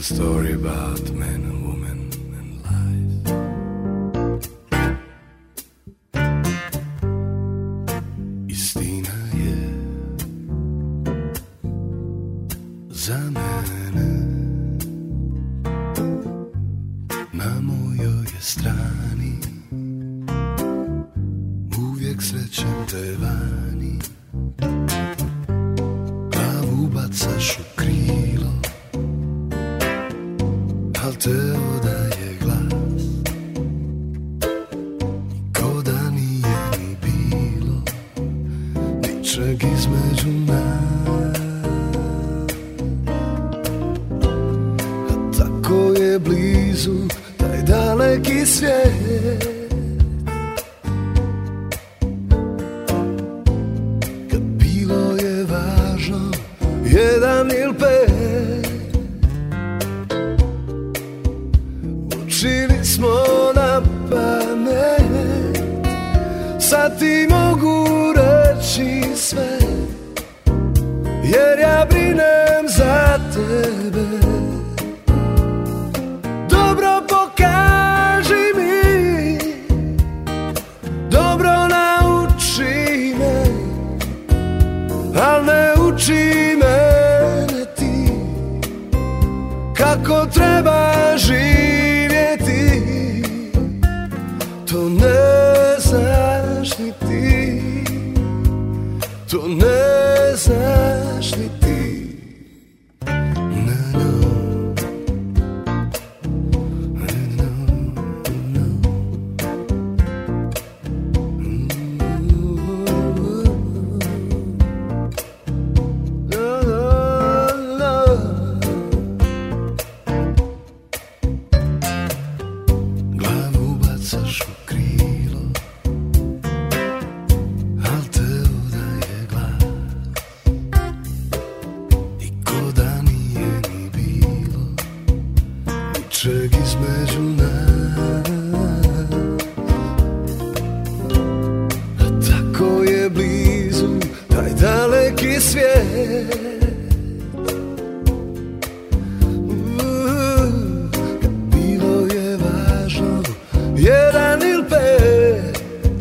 story about men and women and lies. Istina je za mene, na mojoj je strani, uvijek srećem te vani. Glavu bacaš u krilo, al te odaje glas, ko da nije ni bilo ničeg između nas. A tako je blizu taj daleki svijet, kad bilo je važno jedan ili pet. Učili smo na pamet, sad ti mogu reći sve, jer ja brinem za tebe. Dobro pokaži mi, dobro nauči me, al ne uči mene ti kako treba živjeti. To ne znaš ni ti, to ne znaš ni ti. No, no. Između nas, a tako je blizu taj daleki svijet. Kad bilo je važno jedan ili pet,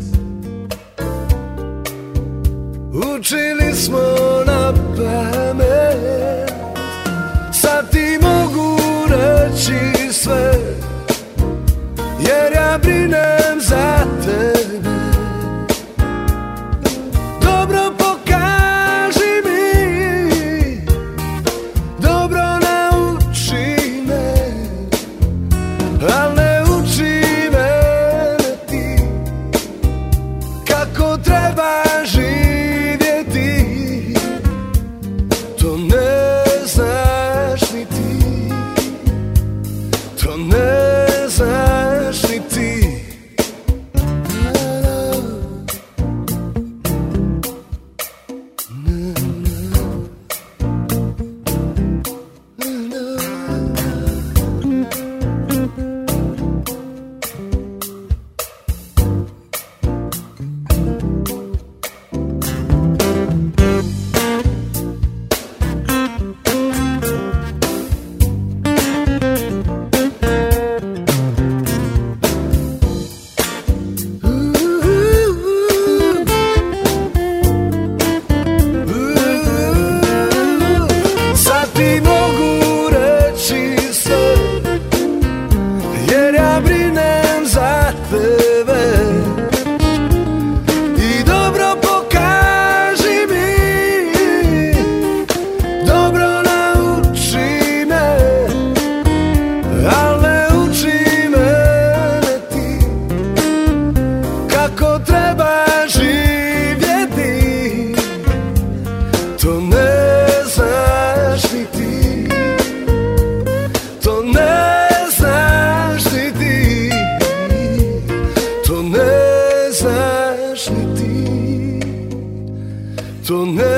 učili smo na pamet, sad ti mogu reći sve, jer ja brinem za tebe. Dobro pokaži mi, dobro nauči me, al ne uči mene ti kako treba živjeti. To ne znaš ni ti, to ne znaš ni ti. To ne